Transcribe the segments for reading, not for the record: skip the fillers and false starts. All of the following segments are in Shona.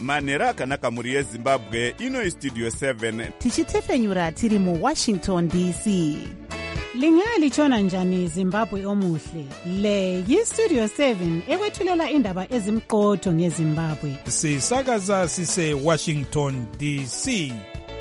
manhero akanaka mhuri yezimbabwe. Ino istudio 7 tichitefenyura tiri muwashington dc. Lingalitshona njani Zimbabwe omuhle? Le yistudio 7 ekwethulela indaba ezimqotho ngeZimbabwe. Sisakaza sise Washington DC.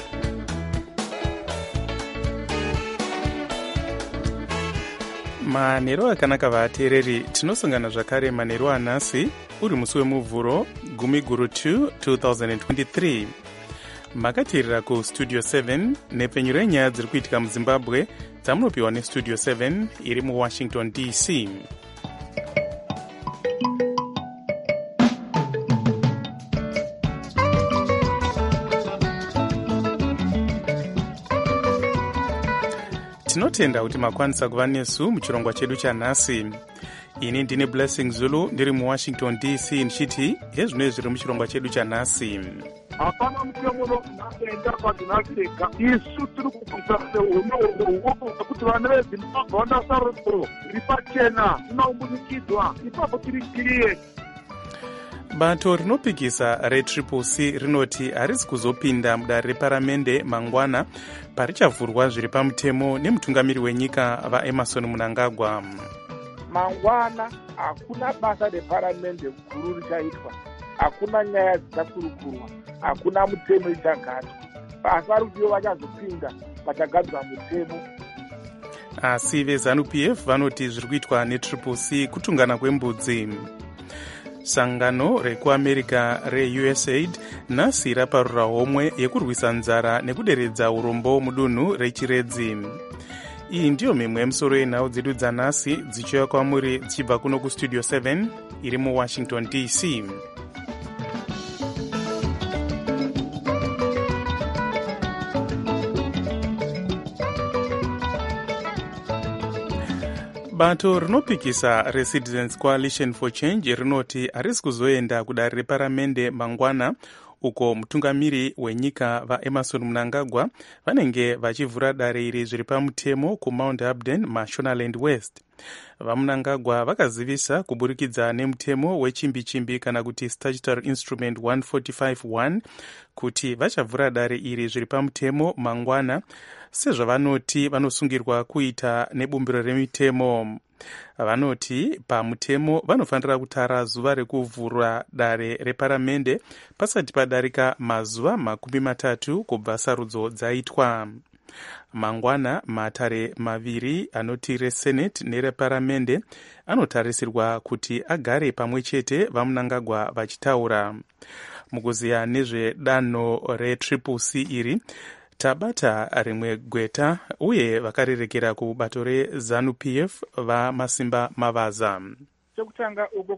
Manhero akanaka vateereri, tinosangana zvakare manhero anhasi uri musi wemuvhuro 10 2023. Makateerera kustudio 7 nepfenyuro yenyaya dziri kuitika muzimbabwe dzamunopiwa nestudio 7 iri muwashington dc. Tinotenda kuti makwanisa kuva nesu muchirongwa chedu chanhasi. Ini ndine Blessing Zulu ndiri muwashington dc ndichiti hezvino zviri muchirongwa chedu chanhasi. Hapana mutemo unaenda kwadzinaseka. Isu tiri kupisa seunowo kuti vana veZimbabwe vanasarudzo ripachena rinoumbukidzwa ipapo tiri kiriye. Bato rinopikisa reCCC rinoti harisi kuzopinda mudare reparamende mangwana parichavhurwa zviri pamutemo nemutungamiri wenyika vaEmmerson Mnangagwa. Mangwana hakuna basa reparamende guru richaitwa, hakuna nyaya dzichakurukurwa, hakuna mutemo ichagadzwa. Basa rudiyo vachazopinda pachagadzwa mutemo. Asi veZANU-PF vanoti zviri kuitwa neCCC kutungana kwembudzi. Sangano rekuAmerica reUSAID nhasi raparura homwe yekurwisa nzara nekuderedza urombo mudunhu reChiredzi. Iyi ndiyo mimwe yemusoro yenhau dzedu dzanhasi dzichiuya kwamuri dzichibva kuno kustudio 7 iri muwashington dc. Bato rinopikisa reCitizens Coalition for Change rinoti harisi kuzoenda kudare reparamende mangwana uko mutungamiri wenyika vaEmmerson Mnangagwa vanenge vachivhura dare iri zviri pamutemo kuMount Abden Mashonaland West. VaMnangagwa vakazivisa kuburikidza nemutemo wechimbi-chimbi kana kuti Statutory Instrument 145.1 kuti vachavhura dare iri zviri pamutemo mangwana sezvavanoti vanosungirwa kuita nebumbiro remitemo. Vanoti pamutemo vanofanira kutara zuva rekuvhura dare reparamende pasati padarika mazuva 30 kubva sarudzo dzaitwa. Mangwana matare maviri anoti reSenate nereparamende anotarisirwa kuti agare pamwe chete vaMnangagwa vachitaura. Mukuziya nezvedanho reCCC iri tabata rimwe gweta uye vakarerekera kubato reZANU-PF vaMasimba Mavaza. Chekutanga uko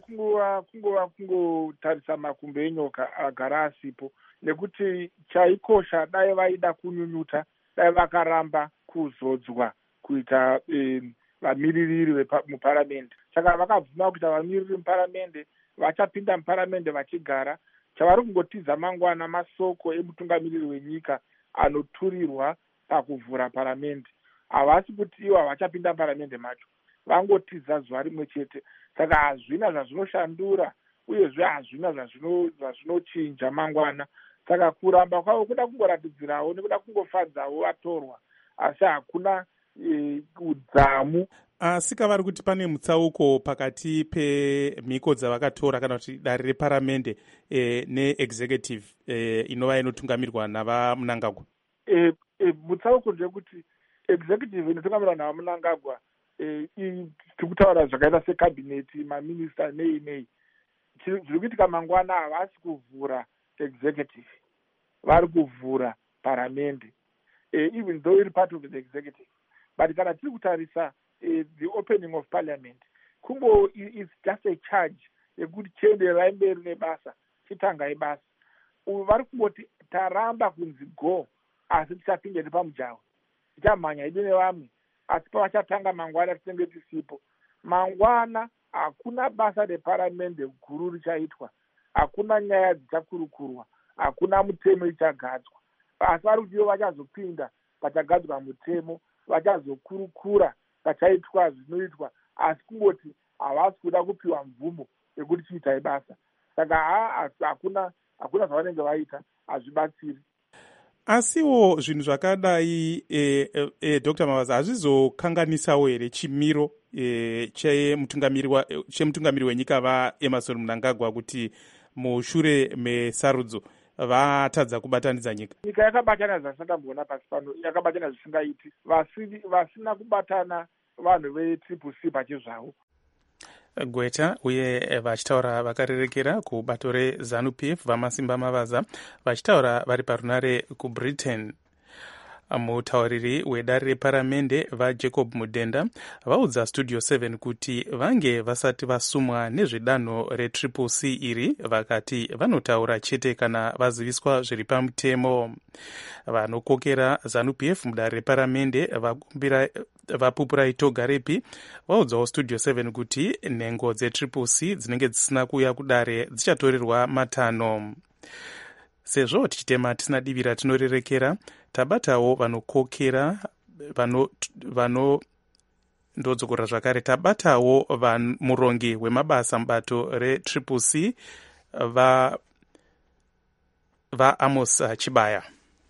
kungotarisa makumbo enyoka agara asipo, nekuti chaikosha dai vaida kunyunyuta, dai vakaramba kuzodzwa kuita vamiririri muparamende. Saka vakabvuma kuita vamiririri muparamende vachapinda muparamende vachigara. Chavari kungotiza mangwana masoko emutungamiriri wenyika anoturirwa pakuvhura paramende. Havasi kuti iwo havachapinda paramende macho, vangotiza zuva rimwe chete. Saka hazvina zvazvinoshandura uyezve hazvina zvazvinochinja mangwana. Saka kuramba kwavo kuda kungoratidzirawo nekuda kungofadzawo vatorwa, asi hakuna udzamu. Asi kavari kuti pane mutsauko pakati pemhiko dzavakatora kana kuti dare reparamende neexecutive inova inotungamirwa navaMnangagwa. Mutsauko ndekuti executive inotungamirwa navaMnangagwa tikutaura zvakaita sekabineti, maminista nei. Zviri kuitika mangwana havasi kuvhura executive, vari kuvhura paramende, even though iri part of the executive. But kana tiri kutarisa the opening of parliament, kumbo is just a charge yekuti chienderai mberi nebasa, chitangai basa. Vari kungoti taramba kunzi go, asi tichapinde nepamujaho, tichamhanya idu nevamwe, asi pavachatanga mangwana tinenge tisipo. Mangwana hakuna basa reparamende guru richaitwa, hakuna nyaya dzichakurukurwa, hakuna mutemo ichagadzwa. Asi vari kuti vachazopinda pachagadzwa mutemo, vachazokurukura pachaitwa zvinoitwa, asi kungoti havasi kuda kupiwa mvumo yekuti chiitai basa. Saka hakuna hakuna zvavanenge vaita, hazvibatsiri. Asiwo zvinhu zvakadai Dr. Mavaza hazvizokanganisawo here chimiro chemutungamiri wenyika vaEmmerson Mnangagwa kuti mushure mesarudzo vatadza kubatanidza nyika? Nyika yakabatana zvasangamboona pasi pano, yakabatana zvisingaiti, vasina kubatana vanhu vetriple C pachezvavo. Gweta uye vachitaura vakarerekera kubato reZANU-PF vaMasimba Mavaza vachitaura vari parunare kuBritain. Mutauriri wedare reparamende vaJacob Mudenda vaudza Studio 7 kuti vange vasati vasumwa nezvedanho retriple C iri, vakati vanotaura chete kana vaziviswa zviri pamutemo. Vanokokera ZANU-PF mudare reparamende vaPupurai Togarepi vaudzawo Studio 7 kuti nhengo dzetriple C dzinenge dzisina kuuya kudare dzichatorerwa matanho. Sezvo tichitema tisina divira tinorerekera, tabatawo vanokokera ndodzokora zvakare tabatawo murongi wemabasa mubato retriple C vaAmos Chibaya.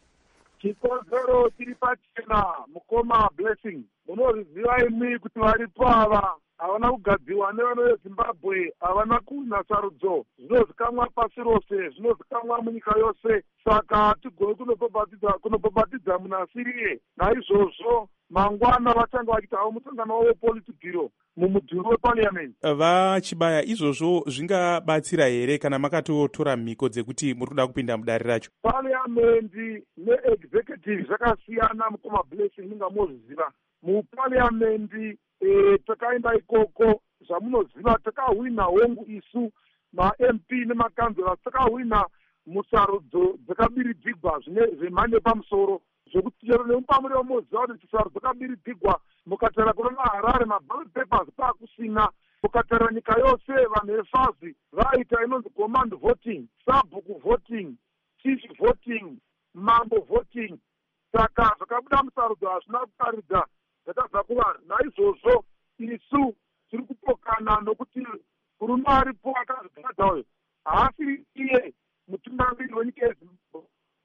Chikonzero chiri pachena, mukoma Blessing. Munozviziva imi kuti varipo ava havana kugadziwa nevano veZimbabwe, havana kuwina sarudzo. Zvinozikamwa pasi rose, zvinozikamwa munyika yose. Saka hatigoni kunobhabhatidza munasiriye. Naizvozvo mangwana vachanga vachitawo musangano wavo wepolitibhiro mumudhuri weparliament. VaChibaya, izvozvo zvingabatsira here kana makatotora mhiko dzekuti muri kuda kupinda mudare racho? Parliamendi neexecutive zvakasiyana, mukoma Blessing, munga mozviziva. Muparliamendi takaenda ikoko, zvamunoziva, takahwina hongu isu maMP nemakanzera, takahwina musarudzo dzakabiridzigwa zvemhando yepamusoro, zvokuti chero nemupamuri wemuziva kuti chisarudzo dzakabiridzigwa. Mukatarira kuna Harare maballot papers paakusina, mukatarira nyika yose vanhu vefazi vaita inonzi command voting, sabhuku voting, chief voting, mambo voting. Saka zvakabuda musarudzo hazvina kukaridza zvakabva kuvanhu. Naizvozvo isu tiri kupokana nokuti murume aripo akazvigadza uyo haasi iye mutungamiri wenyika yeZimbabwe,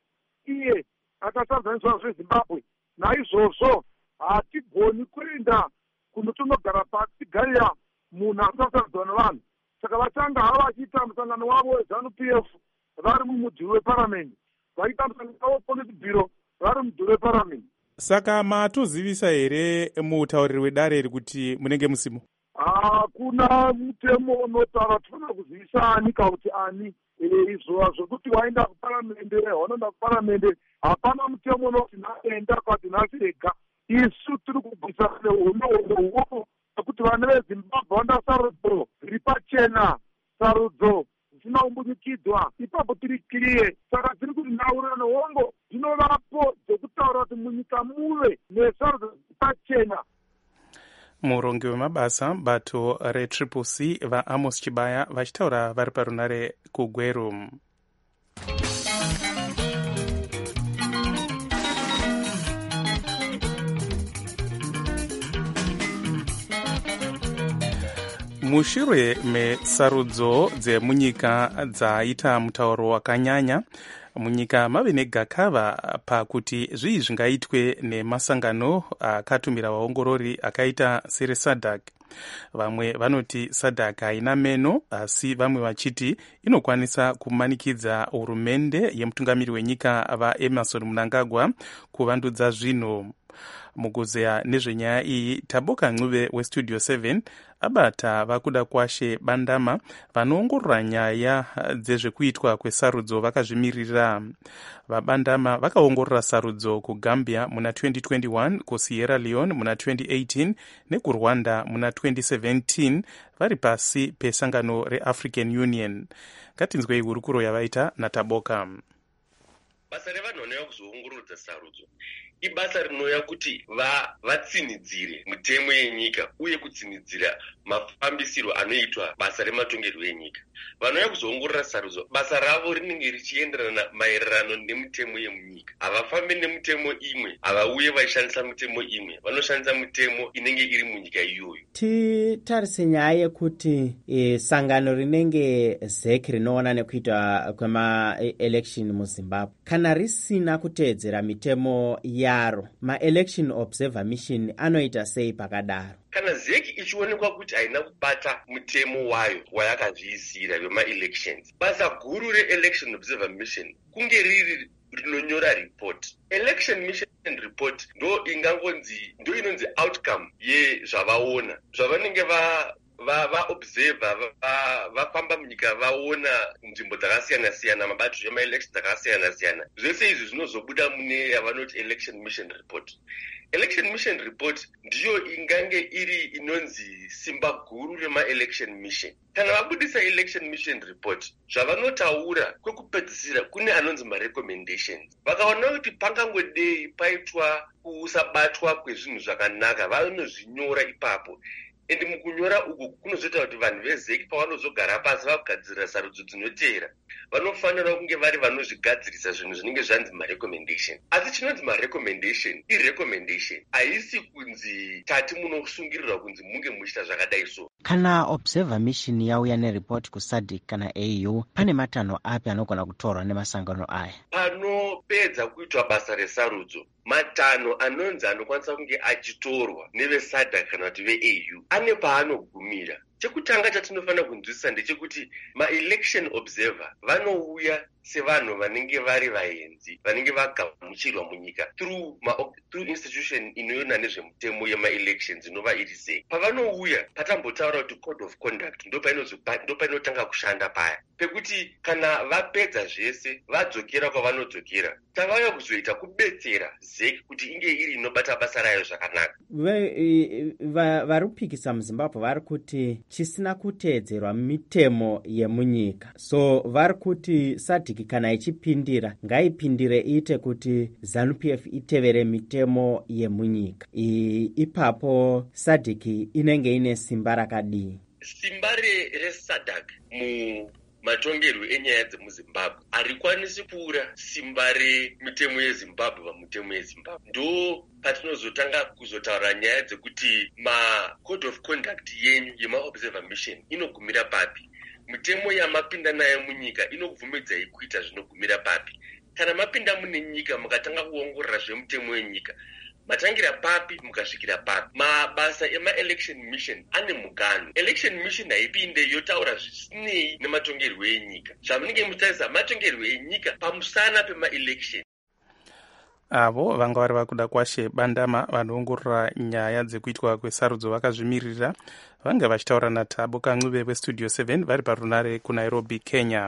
iye akasarudzwa zveZimbabwe. Naizvozvo hatigoni kuenda kunotonogara pasi tigarira munhu akasarudzwa nevanhu. Saka vatanga hava vachiita musangano wavo weZANU-PF vari mumudhuri weparamendi, vachiita musangano wavo wepolitibhiro vari mudhuri weparamendi. Saka matozivisa here mutauriri wedare iri kuti munenge musimo? Hakuna mutemo unotaura tinoda kuzivisa ani kuti ani. Izvo zvokuti waenda kuparamende, wanoenda kuparamende, hapana mutemo unoti naenda kwati nhasi ega. Isu tiri kubvisa nehondo kuti vana veZimbabwe vanda sarudzo zviri pachena, sarudzo zvisina kumbunyikidzwa, ipapo tiri kiriye. Saka tiri kuti naurira nehongo dzinovapo dzekutaura kuti munyika muve nesarudzo dziri pachena. Murongi wemabasa bato retriple C vaAmos Chibaya vachitaura vari parunare kuGweru. Mushure mesarudzo dzemunyika dzaita mutauro wakanyanya, munyika mave negakava pakuti zvii zvingaitwe nemasangano akatumira vaongorori akaita sereSADC. Vamwe vanoti SADC haina meno, asi vamwe vachiti inokwanisa kumanikidza hurumende yemutungamiri wenyika vaEmmerson Mnangagwa kuvandudza zvinhu. Mukuzeya nezvenyaya iyi, Taboka Ncube weStudio 7 abata vakuda kwashe Bandama vanoongorora nyaya dzezvekuitwa kwesarudzo vakazvimirira. VaBandama vakaongorora sarudzo kuGambia muna 2021, kuSierra Leone muna 2018 nekuRwanda muna 2017 vari pasi pesangano reAfrican Union. Ngatinzwei hurukuro yavaita naTaboka. Basa revanhu vanouya kuzoongorora sarudzo ibasa rinouya kuti vatsinidzire mitemo yenyika uye kutsinidzira mafambisiro anoitwa basa rematongerwo enyika. Vanouya kuzoongorora sarudzo, basa ravo rinenge richienderana maererano nemitemo yemunyika. Havafambi nemitemo imwe, havauye vaishandisa mitemo imwe, vanoshandisa mitemo inenge iri munyika iyoyo. Titarise nyaya yekuti sangano rinenge ZEC rinoona nekuita kwema-election muZimbabwe kana risina kuteedzera mitemo yaro, ma-election observer mission anoita sei pakadaro? Kana ZEC ichionekwa kuti haina kubata mutemo wayo wayakazviisira wema-elections, basa guru re-election observer mission kunge riri rinonyora report. Election mission report ndo inonzi outcome yezvavaona, zvavanenge vaobserva vafamba munyika vaona nzvimbo dzakasiyana-siyana, mabato ema-election dzakasiyana-siyana. Zvese izvi zvinozobuda mune yavanoti election mission report. Election mission report ndiyo ingange iri inonzi simba guru rema-election mission. Kana vabudisa election mission report, zvavanotaura kwekupedzisira kune anonzi ma-recommendations. Vakaona kuti pangangodei paitwa kusabatwa kwezvinhu zvakanaka, vanozvinyora ipapo. Endi mukunyora uku kunozoita kuti vanhu veZEC pavanozogara pasi vakugadzirira sarudzo dzinoteera, vanofanira kunge vari vanozvigadzirisa zvinhu zvinenge zvanzi ma-recommendation. Asi chinonzi ma-recommendation i-recommendation, haisi kunzi tati munosungirirwa kunzi munge muchita zvakadai so. Kana observer mission yauya nereport kuSADC kana AU, pane matanho api anogona kutorwa nemasangano aya? Panopedza kuitwa basa resarudzo, matanho anonzi anokwanisa kunge achitorwa neveSADC kana kuti veAU ane paanogumira. Chekutanga chatinofanira kunzwisisa ndechekuti ma-election observer vanouya sevanhu vanenge vari vaenzi, vanenge vagamuchirwa munyika through institution inoona nezvemutemo yema-elections inova iri ZEC. Pavanouya patambotaura kuti code of conduct ndo painotanga kushanda paya, pekuti kana vapedza zvese vadzokera kwavanodzokera, tavauya kuzoita kubetsera ZEC kuti inge iri inobata basa rayo zvakanaka. Vari kupikisa muZimbabwe vari kuti chisina kuteedzerwa mitemo yemunyika, so vari kuti SADC kana ichipindira ngaipindire iite kuti ZANU-PF itevere mitemo yemunyika. Ipapo SADC inenge ine simba rakadii? Simba reSADC matongerwo enyaya dzemuZimbabwe harikwanisi kuura simba remitemo yeZimbabwe pamutemo yeZimbabwe. Ndo patinozotanga kuzotaura nyaya dzekuti ma-code of conduct yenyu yema-observer mission inogumira papi, mitemo yamapinda nayo munyika inokubvumidzai kuita zvinogumira papi. Kana mapinda mune nyika mukatanga kuongorora zvemitemo yenyika, matangira papi mukasvikira papi. Mabasa ema-election mission ane mugano. Election mission haipinde yotaura zvisinei nematongerwo enyika, zvamunenge muchitarisa matongerwo enyika pamusana pema-election. Avo vanga vari vakuda kwashe Bandama vanoongorora nyaya dzekuitwa kwesarudzo vakazvimirira, vanga vachitaura naThabo Kancube weStudio 7 vari parunare kuNairobi, Kenya.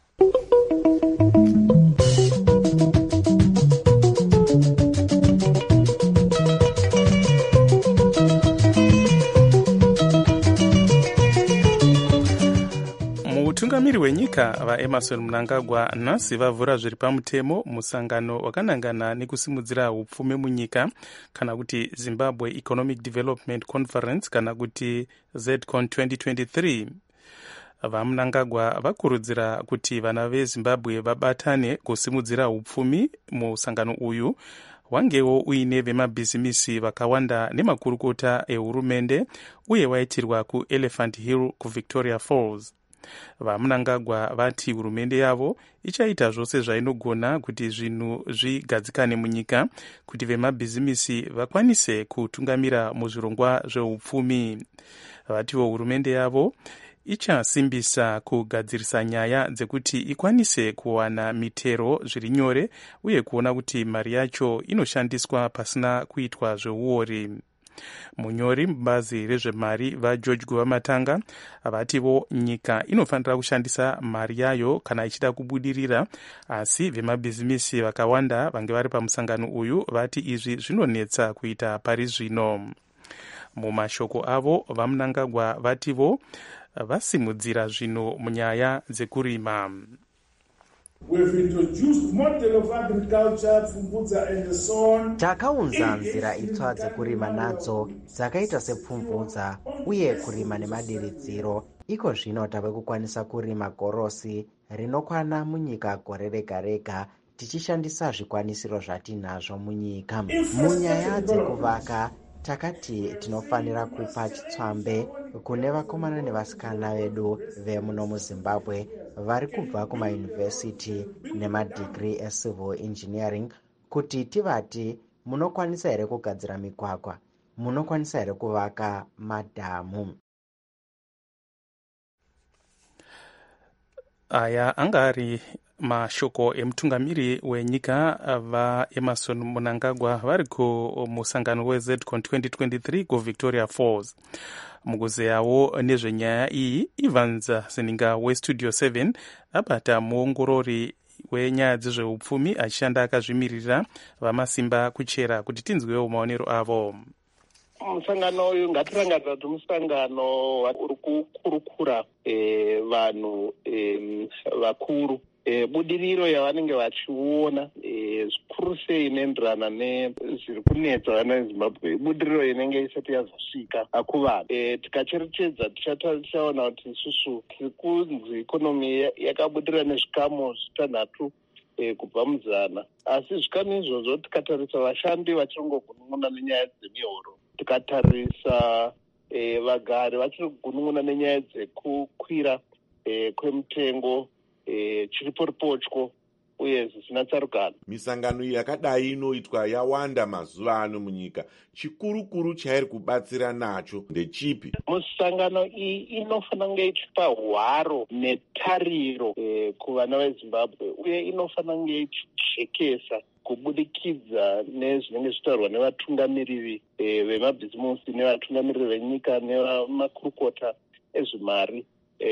Mutungamiri wenyika vaEmerson Mnangagwa nhasi vavhura zviri pamutemo musangano wakanangana nekusimudzira upfumi munyika kana kuti Zimbabwe Economic Development Conference kana kuti ZCON 2023. VaMnangagwa vakurudzira kuti vana veZimbabwe vabatane kusimudzira upfumi musangano uyu wangewo uine vemabhizimisi vakawanda nemakurukota ehurumende uye waitirwa kuElephant Hill kuVictoria Falls. VaMnangagwa vati hurumende yavo ichaita zvose zvainogona kuti zvinhu zvigadzikane munyika kuti vemabhizimisi vakwanise kutungamira muzvirongwa zveupfumi. Vatiwo hurumende yavo ichasimbisa kugadzirisa nyaya dzekuti ikwanise kuwana mitero zviri nyore uye kuona kuti mari yacho inoshandiswa pasina kuitwa zveuori. Munyori mubazi rezvemari vaGeorge Guvamatanga vativo nyika inofanira kushandisa mari yayo kana ichida kubudirira, asi vemabhizimisi vakawanda vange vari pamusangano uyu vati izvi zvinonetsa kuita pari zvino. Mumashoko avo vaMnangagwa vativo vasimudzira zvino munyaya dzekurima. takaunza nzira itsva dzekurima nadzo dzakaita sepfumvudza uye kurima nemadiridziro. Iko zvino tave kukwanisa kurima gorosi rinokwana munyika gore rega rega tichishandisa zvikwanisiro zvatinazvo munyika. Munyaya dzekuvaka takati tinofanira kupa chitsvambe kune vakomana nevasikana vedu vemuno muZimbabwe vari kubva kumayunivhesiti nemadhigiri ecivil engineering kuti tivati munokwanisa here kugadzira migwagwa, munokwanisa here kuvaka madhamu. Aya anga ari mashoko emutungamiri wenyika vaEmerson Mnangagwa vari kumusangano weZedCon 2023 kuVictoria Falls. Mukuzeyawo nezvenyaya iyi, Evans Sininga weStudio 7 abata muongorori wenyaya dzezveupfumi achishanda akazvimirira vamasimba kuchera kuti tinzwewo maonero avo. Musangano uyu ngatirangarira kuti musangano uri kukurukura vanhu vakuru budiriro yavanenge vachiona zvikuru sei inoenderana nezviri kunetsa vana veZimbabwe, budiriro inenge isati yazosvika kuvanhu. Tikacherechedza tichaona kuti isusu tiri kunzi ikonomi yakabudirira nezvikamu zvitanhatu kubva muzana, asi zvikamu izvozvo tikatarisa vashandi vachingogunun'una nenyaya dzemihoro, tikatarisa vagari vachiri kugunun'una nenyaya dzekukwira kwemitengo chiriporipochko uye zvisina tsarukano. Misangano yakadai inoitwa yawanda mazuva ano munyika. Chikurukuru chairi kubatsira nacho ndechipi? Misangano iyi inofanira kunge ichipa hwaro netariro kuvana veZimbabwe uye inofanira kunge ichijekesa kubudikidza nezvinenge zvitaurwa nevatungamiriri vemabhizimusi nevatungamiriri venyika nevamakurukota ezvemari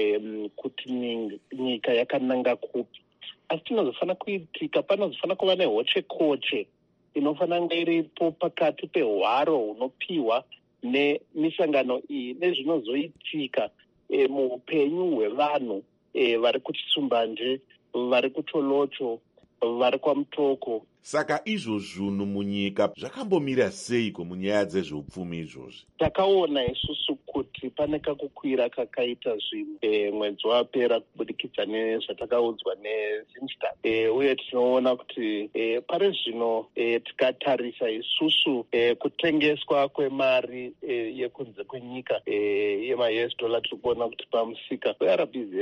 kuti nyika yakananga kupi. Asi tinozofanira kuitika, panozofanira kuva nehochekoche inofanira kunge iripo pakati pehwaro hunopiwa nemisangano iyi nezvinozoitika muupenyu hwevanhu vari kuchisumbanje, vari kutolocho, vari kwamutoko. Saka izvozvunhu munyika zvakambomira seiko munyaya dzezveupfumi izvozvi? Takaona isusu kuti pane kakukwira kakaita zvinhu mwedzi wapera kubudikidza nezvatakaudzwa neZimstar, uye tinoona kuti pari zvino tikatarisa isusu kutengeswa kwemari yekunze kwenyika yema-US dollar tiri kuona kuti pamusika weRBZ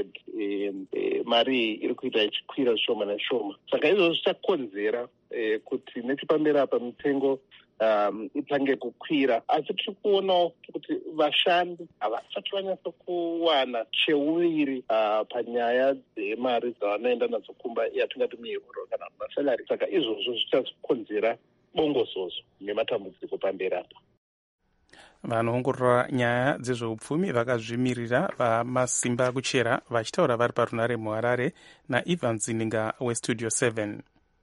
mari iyi iri kuita ichikwira zvishoma neshoma. Saka izvozvo zvichakonzera kuti nechipamberi apa mitengo itange kukwira, asi tiri kuonawo kuti vashandi havasati vanyatso kuwana cheuviri panyaya dzemari dzavanoenda nadzo kumba yatingati mihoro kana masalari. Saka izvozvo zvichakonzera bongozozo nematambudziko pamberi apa. Vanoongorora nyaya dzezveupfumi vakazvimirira vamasimba kuchera vachitaura vari parunare muHarare naEvans Sininga weStudio 7.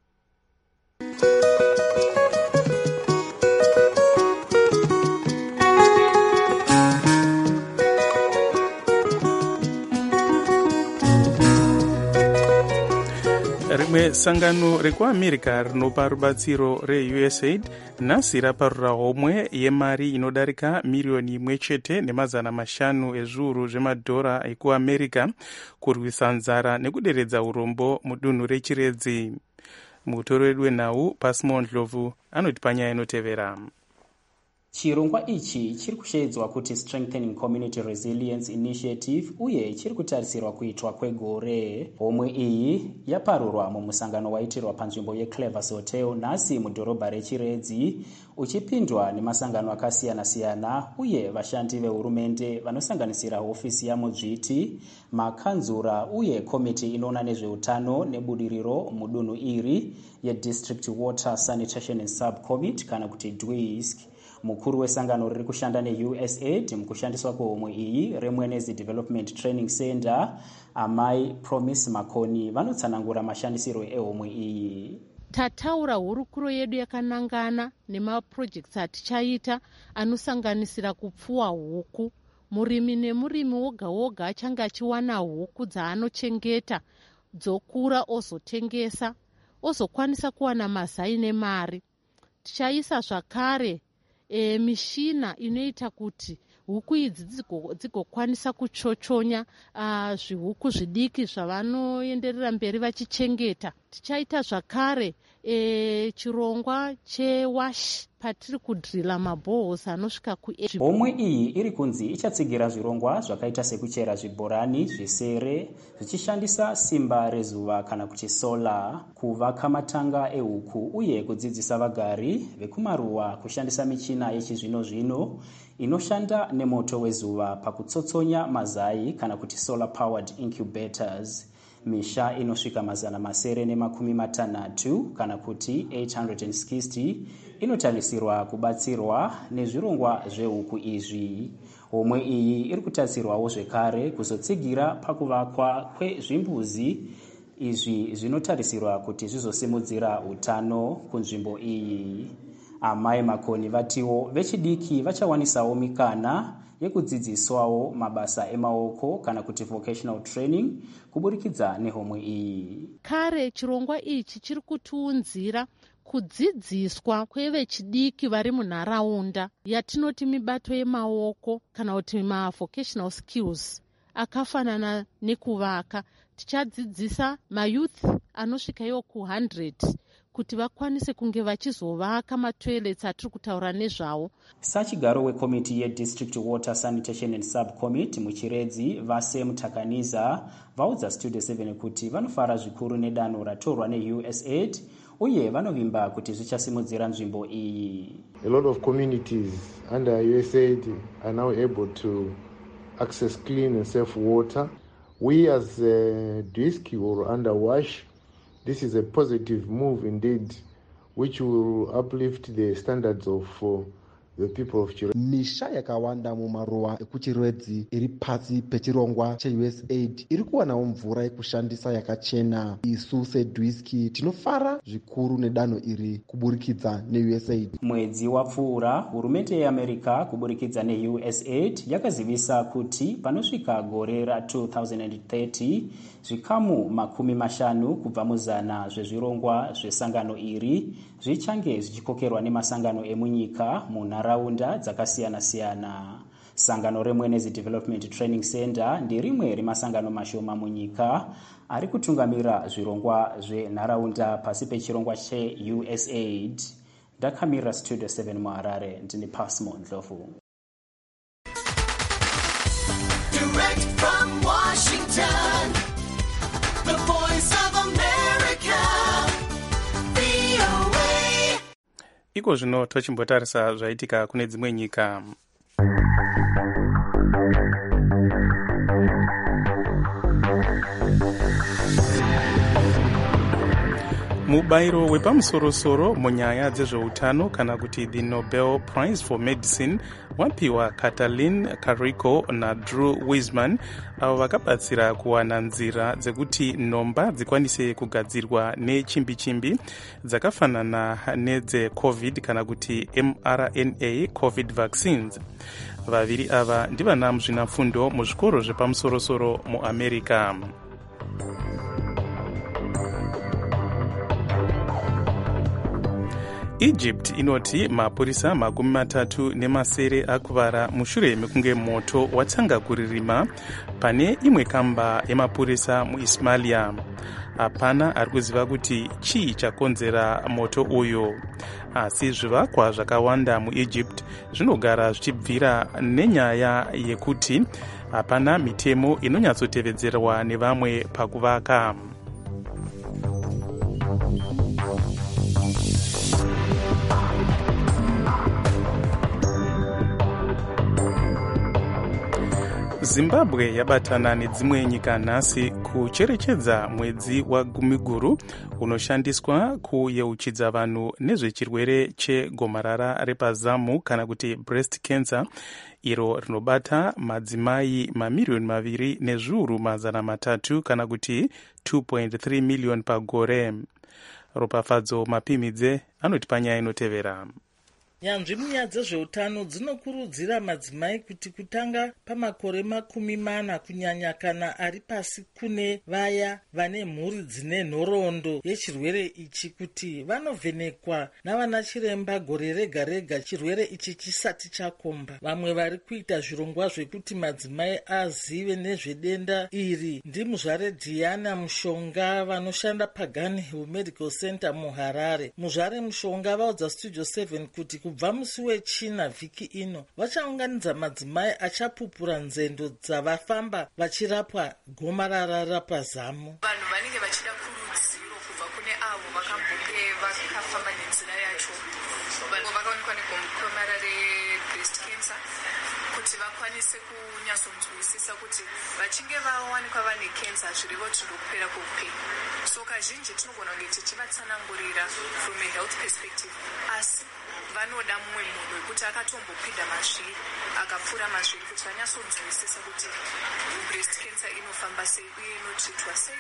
Rimwe sangano rekuAmerica rinopa rubatsiro reUSAID nhasi raparura homwe yemari inodarika miriyoni 1.5 ezviuru zvemadhora ekuAmerica kurwisa nzara nekuderedza urombo mudunhu rechiredzi. Mutori wedu wenhau Pasmo Ndlovu anoti panyaya inotevera. Chirongwa ichi chiri kushedzwa kuti Strengthening Community Resilience Initiative uye chiri kutarisirwa kuitwa kwegore. Homwe iyi yaparurwa mumusangano waitirwa panzvimbo yeClevers Hotel nhasi mudhorobha rechiredzi, uchipindwa nemasangano akasiyana-siyana uye vashandi vehurumende vanosanganisira hofisi yamudzviti, makanzura uye komiti inoona nezveutano nebudiriro mudunhu iri yeDistrict Water Sanitation and Subcommit kana kuti DWISC. Mukuru wesangano riri kushanda neUSAID mukushandiswa kwehomwe iyi reMwenezi Development Training Center, Amai Promise Makoni, vanotsanangura mashandisiro ehomwe iyi. Tataura hurukuro yedu yakanangana nemaprojects atichaita anosanganisira kupfuwa huku. Murimi nemurimi woga woga achange achiwana huku dzaanochengeta dzokura ozotengesa ozokwanisa kuwana mazai nemari. Tichaisa zvakare mishina inoita kuti huku idzi dzigokwanisa kuchochonya zvihuku zvidiki zvavanoenderera mberi vachichengeta. Tichaita zvakare chirongwa chewash patiri kudhirila mabhohosi anosvika homwe iyi iri kunzi ichatsigira zvirongwa zvakaita sekuchera zvibhorani zvisere zvichishandisa simba rezuva kana kuti sola, kuvaka matanga ehuku uye kudzidzisa vagari vekumaruwa kushandisa michina yechizvino-zvino inoshanda nemoto wezuva pakutsotsonya mazai kana kuti solar powered incubators. Misha inosvika 960 kana kuti 860 inotarisirwa kubatsirwa nezvirongwa zvehuku izvi. Homwe iyi iri kutarisirwawo zvekare kuzotsigira pakuvakwa kwezvimbuzi izvi zvinotarisirwa kuti zvizosimudzira utano kunzvimbo iyi. Amai makoni vatiwo vechidiki vachawanisawo mikana yekudzidziswawo mabasa emaoko kana kuti vocational training kuburikidza nehomwe iyi. Kare chirongwa ichi chiri kutiunzira kudzidziswa kwevechidiki vari munharaunda yatinoti mibato yemaoko kana kuti mavocational skills akafanana nekuvaka. Tichadzidzisa mayouth anosvika iwo ku100 kuti vakwanise kunge vachizovaka matoilets atiri kutaura nezvawo. Sachigaro wekomiti yedistrict water sanitation and subcommittee muchiredzi vase mutakaniza vaudza Studio 7 kuti vanofara zvikuru nedanho ratorwa neUSAID uye vanovimba kuti zvichasimudzira nzvimbo iyi. A lot of communities under USAID are now able to access clean and safe water. We as DISC or under WASH, this is a positive move indeed, which will uplift the standards of the people of Chirwedzi. Misha yakawanda mumaruwa ekuchirwedzi iri pasi pechirongwa cheUSAID iri kuwanawo mvura yekushandisa yakachena. Isu sedwiski tinofara zvikuru nedanho iri kuburikidza neUSAID. Mwedzi wapfuura hurumende yeAmerica kuburikidza neUSAID yakazivisa kuti panosvika gore ra2030 zvikamu 50 kubva muzana zvezvirongwa zvesangano iri zvichange zvichikokerwa nemasangano emunyika munharaunda dzakasiyana-siyana. Sangano reMwenezi Development Training Center ndirimwe remasangano mashoma munyika ari kutungamira zvirongwa zvenharaunda pasi pechirongwa cheUSAID. Ndakamira Studio 7 muHarare, ndini Pasmo Ndlovu. Direct from Washington, the voice of America, VOA. Iko zvino tochimbotarisa zvaitika kune dzimwe nyika. Mubairo wepamusoro-soro munyaya dzezveutano kana kuti the Nobel Prize for Medicine wapiwa Katalin Kariko naDrew Weissman avo vakabatsira kuwana nzira dzekuti nhomba dzikwanise kugadzirwa nechimbi-chimbi dzakafanana nedze-COVID kana kuti mRNA COVID vaccines. Vaviri ava ndivana muzvinafundo muzvikoro zvepamusoro-soro muAmerica. Egypt inoti mapurisa 37 akuvara mushure mekunge moto watanga kuririma pane imwe kamba yemapurisa muIsmailia. Hapana ari kuziva kuti chii chakonzera moto uyu. Asi zvivakwa zvakawanda muEgypt zvinogara zvichibvira nenyaya yekuti hapana mitemo inonyatsotevedzerwa nevamwe pakuvaka. Zimbabwe yabatana nedzimwe nyika nhasi kucherechedza mwedzi waGumiguru unoshandiswa kuyeuchidza vanhu nezvechirwere chegomarara repazamu kana kuti breast cancer, iro rinobata madzimai mamiliyoni 2,300,000 kana kuti 2.3 miliyoni pagore. Ropafadzo Mapimidze anoti panyaya inotevera. nyanzvi munyaya dzezveutano dzinokurudzira madzimai kuti kutanga pamakore 40 kunyanya kana ari pasi kune vaya vane mhuri dzine nhoroondo yechirwere ichi kuti vanovhenekwa navana chiremba gore rega rega chirwere ichi chisati chakomba. Vamwe vari kuita zvirongwa zvekuti madzimai azive nezvedenda iri ndimuzvare Diana Mushonga vanoshanda paGan Hill Medical Center muHarare. Muzvare Mushonga vaudza Studio 7 kuti kubva musi wechina vhiki ino vachaunganidza madzimai achapupura nzendo dzavafamba vachirapwa gomarara rapazamu. Vanhu vanenge vachida kurudziro kubva kune avo vakambonge vakafamba nenzira yacho vakaonekwa negomarara rebreast cancer kuti vakwanise kunyatsonzwisisa kuti vachinge vawanikwa vane cancer hazvirevo tindokupera kweupenyu. So kazhinji tinogona kunge tichivatsanangurira from a health perspective, asi vanoda mumwe munhu wekuti akatombopinda mazviri akapfuura mazviri kuti vanyatsonzwisisa kuti breast cancer inofamba sei uye inotritwa sei.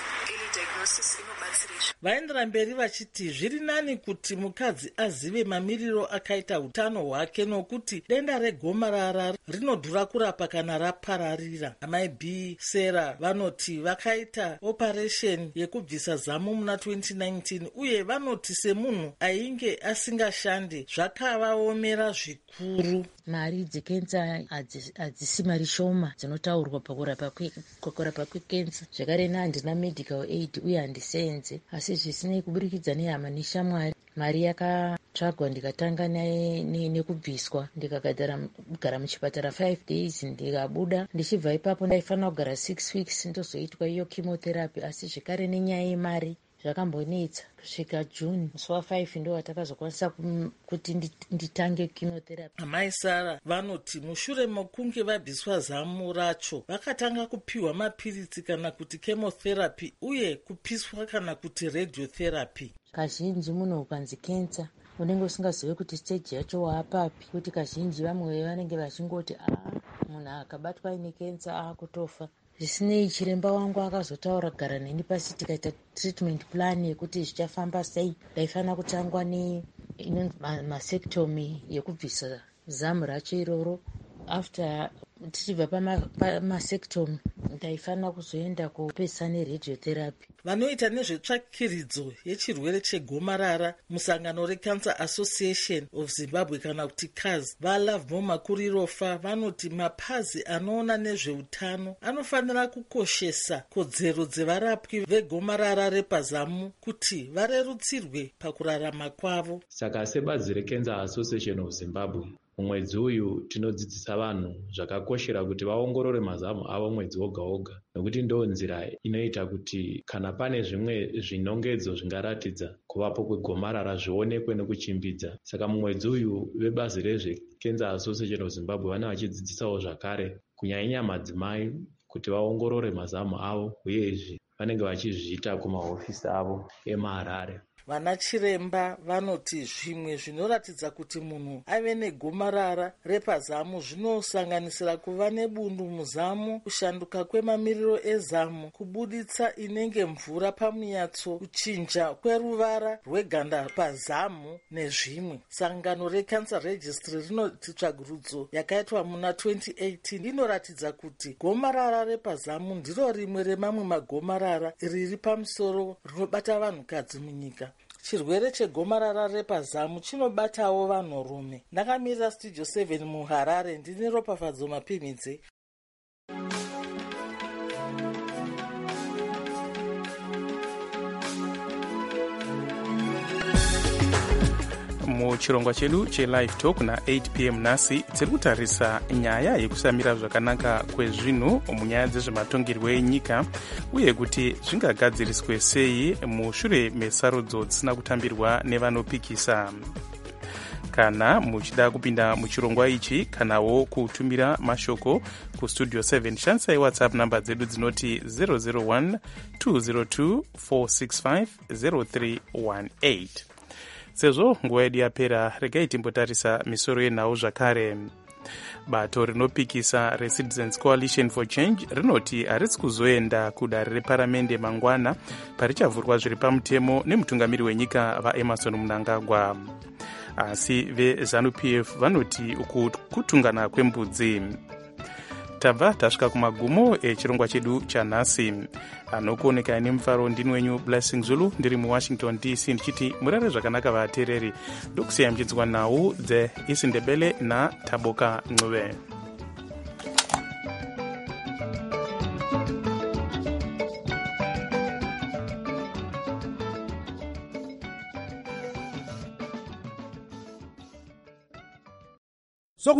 Vaendera mberi vachiti zviri nani kuti mukadzi azive mamiriro akaita utano hwake nokuti denda regomarara rinodhura kurapa kana rapararira. Amai B Sarah vanoti vakaita operation yekubvisa zamu muna 2019 uye vanoti semunhu ainge asingashande zvakavaomera zvikuru. Mari dzekenza hadzisi mari shoma dzinotaurwa pakurapa kwekenza. Zvakare handina medical aid uye handisenze, asi zvisinei kuburikidza nehama neshamwari mari yakatsvagwa ndikatanga nekubviswa ndikagara muchipatara 5 days ndikabuda. Ndichibva ipapo ndaifanira kugara 6 weeks ndozoitwa iyo chemotherapy, asi zvekare nenyaya yemari zvakambonetsa. Kusvika June musi wa5 ndo watakazokwanisa kuti nditange chemotherapy. Amai Sara vanoti mushure mokunge vabviswa zamu racho vakatanga kupiwa mapiritsi kana kuti chemotherapy uye kupiswa kana kuti radiotherapy. Kazhinji munhu ukanzi cancer unenge usingazivi kuti stage yacho waapapi, kuti kazhinji vamwe vanenge vachingoti munhu akabatwa ine cancer akutofa. Zvisinei chiremba wangu akazotaura gara neni pasi tikaita treatment plan yekuti zvichafamba sei. Ndaifanira kutangwa nemastectomy yekubvisa zamu racho iroro. After tichibva pamastectomy ndaifanira kuzoenda kupesa neradiotherapy. Vanoita nezvetsvakiridzo yechirwere chegomarara musangano reCancer Association of Zimbabwe kana kuti CAZ vaLovemore Makurirofa vanoti mapazi anoona nezveutano anofanira kukoshesa kodzero dzevarapwi vegomarara repazamu kuti varerutsirwe pakurarama kwavo. Saka sebazi reCancer Association of Zimbabwe mumwedzi uyu tinodzidzisa vanhu zvakakoshera kuti vaongorore mazamu avo mwedzi woga woga, nokuti ndo nzira inoita kuti kana pane zvimwe zvinongedzo zvingaratidza kuvapo kwegomarara zvionekwe nekuchimbidza. Saka mumwedzi uyu vebazi rezveCancer Association of Zimbabwe vana vachidzidzisawo zvakare kunyanya madzimai kuti vaongorore mazamu avo, uyezve vanenge vachizviita kumahofisi avo emuHarare. Vana chiremba vanoti zvimwe zvinoratidza kuti munhu ave negomarara repazamu zvinosanganisira kuva nebundu muzamu, kushanduka kwemamiriro ezamu, kubuditsa inenge mvura pamunyatso, kuchinja kweruvara rweganda pazamu nezvimwe. Sangano reCancer Registry rinoti tsvagurudzo yakaitwa muna 2018 inoratidza kuti gomarara repazamu ndiro rimwe remamwe magomarara riri pamusoro rinobata vanhukadzi munyika. Chirwere chegomarara repazamu chinobatawo vanhurume. Ndakamirira Studio 7 muHarare, ndine Ropafadzo Mapimidze. muchirongwa chedu chelive talk na8 pm nhasi tiri kutarisa nyaya yekusamira zvakanaka kwezvinhu munyaya dzezvematongerwo enyika uye kuti zvingagadziriswe sei mushure mesarudzo dzisina kutambirwa nevanopikisa. Kana muchida kupinda muchirongwa ichi kanawo kutumira mashoko kustudio 7 shandisai whatsapp namba dzedu dzinoti 001 202 465 0318. Sezvo nguva yedu yapera, regai timbotarisa misoro yenhau zvakare. Bato rinopikisa reCitizens Coalition for Change rinoti haritsi kuzoenda kudare reparamende mangwana parichavhurwa zviri pamutemo nemutungamiri wenyika vaEmmerson Mnangagwa. asi vezanupf vanoti uku kutungana kwembudzi. Tabva tasvika kumagumo echirongwa chedu chanhasi. Anokuoneka nemufaro ndini wenyu Blessing Zulu ndiri muWashington DC ndichiti murare zvakanaka vateereri. Ndokusiya muchidzwa nhau dzeIsindebele naTaboka Ncube.